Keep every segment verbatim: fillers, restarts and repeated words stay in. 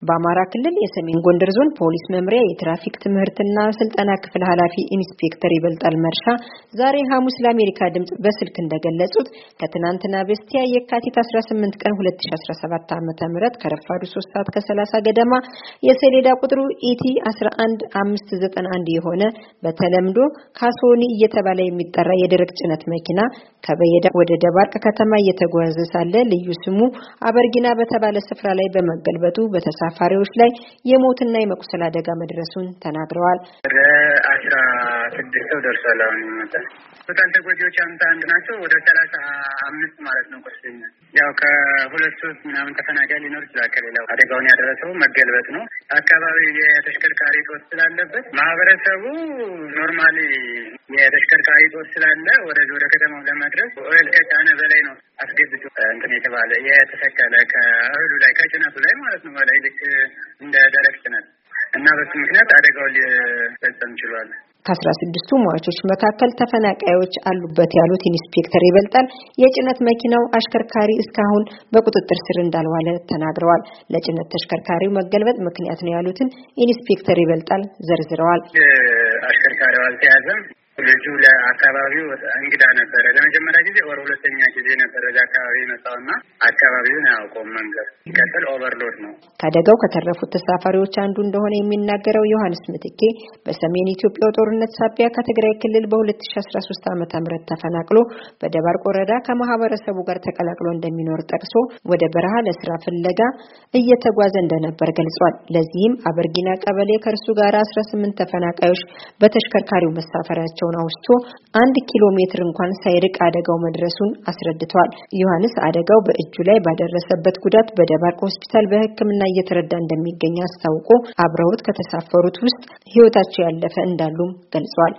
በአማራ ክልል የሰሜን ጎንደር ዞን ፖሊስ መምሪያ የትራፊክ ትምህርትና ስልጠና ክፍል ኃላፊ ኢንስፔክተር ይበልጣል መርሻ ዛሬ ሐሙስ ለአሜሪካ ድምጽ በስልክ እንደገለጹት ከትናንትና በስቲያ የካቲት አስራ ስምንት ቀን ሁለት ሺህ አስራ ሰባት ዓ.ም ከረፋዱ ሶስት ሰዓት ከሰላሳ ገደማ የሰሌዳ ቁጥሩ ኢቲ አስራ አንድ አምስት ዘጠና አንድ የሆነ በተለምዶ ካሶኒ እየተባለ የሚጠራ የደረቅ ጭነት መኪና ከበየዳ ወደ ደባርቅ ከተማ እየተጓዘ ሳለ ልዩ ስሙ አበርጊና በተባለ ስፍራ ላይ በመገልበጡ በተሳ ፋሪዎች ላይ የሞትና የመቁሰል አደጋ መድረሱን ተናግረዋል። አስራ ስድስት ሰው ደርሷል። ቶታል ተጎጂዎች አምሳ አንድ ናቸው። ወደ ሰላሳ አምስት ማለት ነው ቁስለኛ። ያው ከሁለት ሶስት ምናምን ተፈናቃይ ሊኖር ይችላል። ከሌላው አደጋውን ያደረሰው መገልበጥ ነው። አካባቢው የተሽከርካሪ ጦር ስላለበት ማህበረሰቡ ኖርማሊ የተሽከርካሪ ጦር ስላለ ወደ ወደ ከተማው ለመድረስ ኦይል ከጫነ በላይ ነው አስገብቶ እንትን የተባለ የተሰከለ ከእህሉ ላይ ከጭነቱ ላይ ማለት ነው በላይ ልክ እንደ ደረቅ ጭነት እና በሱ ምክንያት አደጋው ሊፈጸም ችሏል። ከአስራ ስድስቱ ሟቾች መካከል ተፈናቃዮች አሉበት ያሉት ኢንስፔክተር ይበልጣል የጭነት መኪናው አሽከርካሪ እስካሁን በቁጥጥር ስር እንዳልዋለ ተናግረዋል። ለጭነት ተሽከርካሪው መገልበጥ ምክንያት ነው ያሉትን ኢንስፔክተር ይበልጣል ዘርዝረዋል። አሽከርካሪው አልተያዘም። ልጁ ለአካባቢው እንግዳ ነበረ። ለመጀመሪያ ጊዜ ወር ሁለተኛ ጊዜ ነበረ አካባቢ መጣውና አካባቢውን አያውቀውም። መንገድ ይቀጥል ኦቨርሎድ ነው። ከአደጋው ከተረፉት ተሳፋሪዎች አንዱ እንደሆነ የሚናገረው ዮሐንስ ምትኬ በሰሜን ኢትዮጵያ ጦርነት ሳቢያ ከትግራይ ክልል በሁለት ሺህ አስራ ሶስት ዓመተ ምህረት ተፈናቅሎ በደባርቅ ወረዳ ከማህበረሰቡ ጋር ተቀላቅሎ እንደሚኖር ጠቅሶ ወደ በረሃ ለስራ ፍለጋ እየተጓዘ እንደነበር ገልጿል። ለዚህም አበርጊና ቀበሌ ከርሱ ጋር አስራ ስምንት ተፈናቃዮች በተሽከርካሪው መሳፈሪያቸው አውስቶ አንድ ኪሎ ሜትር እንኳን ሳይርቅ አደጋው መድረሱን አስረድቷል። ዮሐንስ አደጋው በእጁ ላይ ባደረሰበት ጉዳት በደባርቅ ሆስፒታል በሕክምና እየተረዳ እንደሚገኝ አስታውቆ አብረውት ከተሳፈሩት ውስጥ ህይወታቸው ያለፈ እንዳሉም ገልጿል።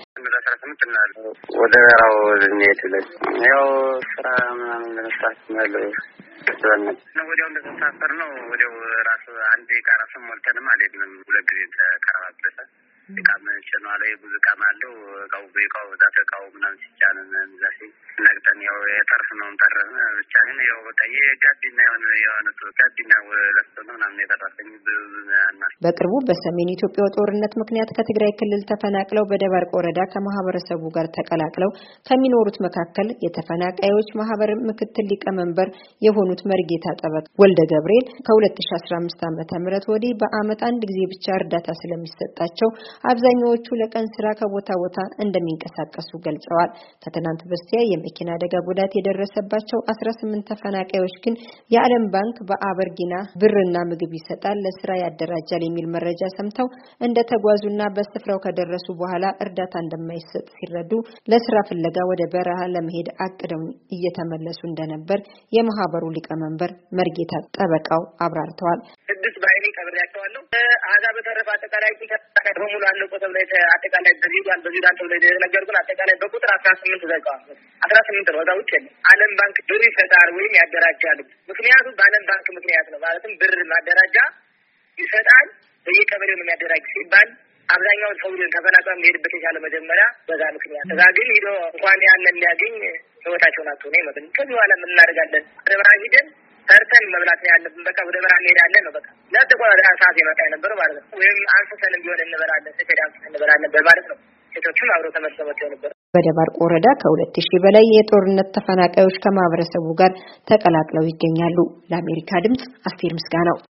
ወደ ራው ዝኔት ላይ ያው ስራ ምናምን ለመስራት ነው ነው ወዲያው እንደተሳፈር ነው ወዲያው ራሱ አንዴ ካራሱ ሞልተንም አልሄድንም። ሁለት ጊዜ ተከራባበሰ ቃም ቸኗል ላይ ብዙ ቃም አለው ጋው በቃው ዛተ ቃው ምናምን ሲጫነን ዛሴ ነግጠን ያው የተርፍ ነው ተረፈ ብቻ ግን ያው በቃ የጋቢና የሆነ የሆነ ጋቢና ወለስተው ምናምን የተራፈኝ ብዙና በቅርቡ በሰሜን ኢትዮጵያ ጦርነት ምክንያት ከትግራይ ክልል ተፈናቅለው በደባርቅ ወረዳ ከማህበረሰቡ ጋር ተቀላቅለው ከሚኖሩት መካከል የተፈናቃዮች ማህበር ምክትል ሊቀመንበር የሆኑት መርጌታ ጠበቅ ወልደ ገብርኤል ከሁለት ሺህ አስራ አምስት ዓመተ ምህረት ወዲህ በአመት አንድ ጊዜ ብቻ እርዳታ ስለሚሰጣቸው አብዛኛዎቹ ለቀን ስራ ከቦታ ቦታ እንደሚንቀሳቀሱ ገልጸዋል። ከትናንት በስቲያ የመኪና አደጋ ጉዳት የደረሰባቸው አስራ ስምንት ተፈናቃዮች ግን የዓለም ባንክ በአበርጊና ብርና ምግብ ይሰጣል ለስራ ያደራጃል የሚል መረጃ ሰምተው እንደተጓዙና በስፍራው ከደረሱ በኋላ እርዳታ እንደማይሰጥ ሲረዱ ለስራ ፍለጋ ወደ በረሃ ለመሄድ አቅደው እየተመለሱ እንደነበር የማህበሩ ሊቀመንበር መርጌታ ጠበቃው አብራርተዋል። ስድስት ባይኔ ቀብሬያቸዋለሁ። አዛ በተረፈ አጠቃላይ በሙሉ አለቆ ተብሎ አጠቃላይ በዚዳን በዚዳን ተብሎ የተነገሩን አጠቃላይ በቁጥር አስራ ስምንት ዘጋው አስራ ስምንት ነው። ወዳው ይችላል ዓለም ባንክ ብር ይሰጣል ወይም ያደራጃል። ምክንያቱም በዓለም ባንክ ምክንያት ነው ማለትም ብር ማደራጃ ይሰጣል በየቀበሌው ነው የሚያደራጅ ሲባል አብዛኛው ሰው ተፈናቅለው የሚሄድበት የቻለ መጀመሪያ በዛ ምክንያት እዛ ግን ሄዶ እንኳን ያንን ሊያገኝ ህይወታቸውን አጥቶ ነው ማለት ነው። ከዚህ በኋላ ምን እናደርጋለን? ደብራ ሂደን ሰርተን መብላት ነው ያለብን። በቃ ወደ በረሃ እንሄዳለን ነው በቃ ለተቆራ ሰዓት የመጣ ነበር ማለት ነው። ወይም አንስተን ቢሆን እንበላለን ሰከዳም እንበላለን በማለት ነው። ሴቶችም አብረው ተመሰበተው ነበር። በደባርቅ ወረዳ ከሁለት ሺህ በላይ የጦርነት ተፈናቃዮች ከማህበረሰቡ ጋር ተቀላቅለው ይገኛሉ። ለአሜሪካ ድምጽ አስቴር ምስጋናው